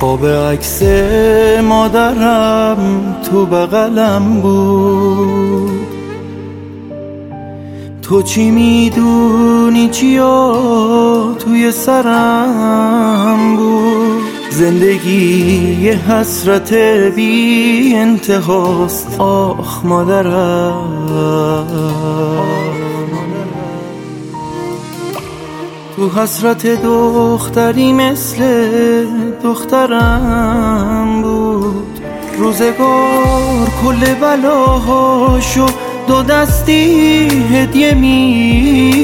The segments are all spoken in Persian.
خواب عکس مادرم تو بغلم بود. تو چی میدونی چیا توی سرم بود. زندگی یه حسرت بی انتهاست آخ مادرم. تو حسرت دختری مثل دخترم بود. روزگار کل بلاهاشو دو دستی هدیه می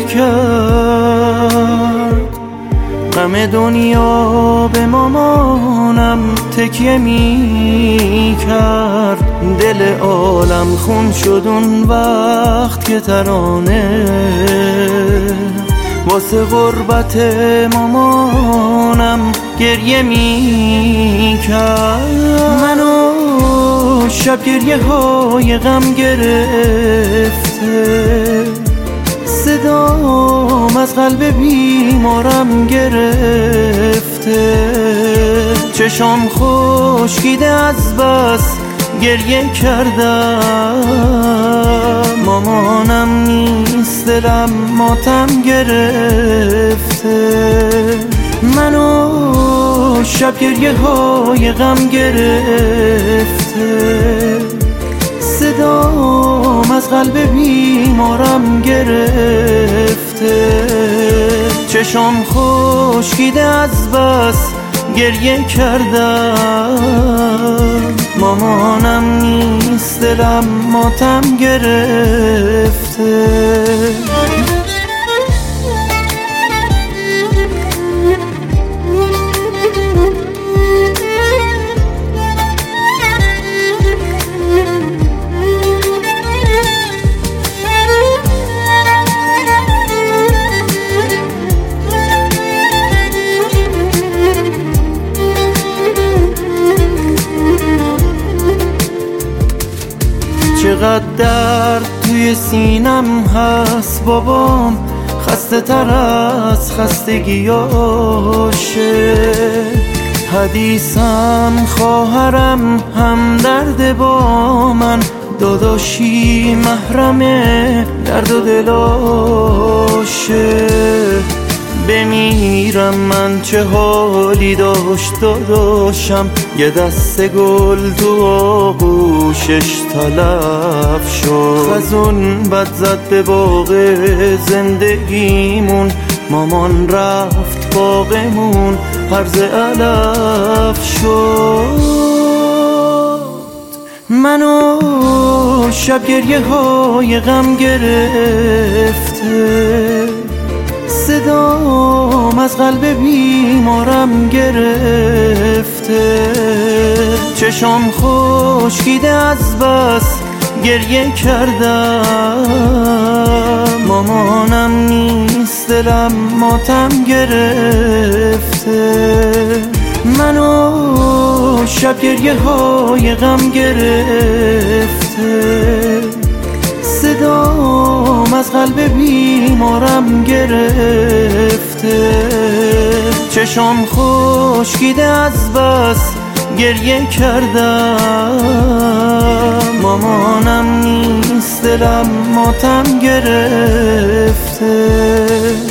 کرد. غم دنیا به مامانم تکیه می کرد. دل عالم خون شد اون وقت که ترانه واسه غربت مامانم گریه می کرد. منو شب گریه های غم گرفته، صدام از قلب بیمارم گرفته. چشام خشکیده از بس گریه کردم. مامانم نیست دلم ماتم گرفته. منو شب گریه های غم گرفته، صدام از قلب بیمارم گرفته. چشام خشکیده از بس گریه کردم. مامانم نیست دلم ماتم گرفته. چقدر درد توی سینم هست بابام، خسته تر از خستگیاشه. حدیثم خواهرم هم درد با من، داداشی محرم درد و دلاشه. بمیرم من چه حالی داشت داداشم، یه دسته گل تو آغوشش تلف شد. خزون بد زد به باغ زندگیمون، مامان رفت باغمون هرز علف شد. منو شب گریه های غم گرفته، صدام از قلب بیمارم گرفته. چشام خشکیده از بس گریه کردم. مامانم نیست دلم ماتم گرفته. منو شب گریه های غم گرفته، صدام از قلب بیمارم گرفته. چشام خشکیده از بس گریه کردم. مامانم نیست دلم ماتم گرفته.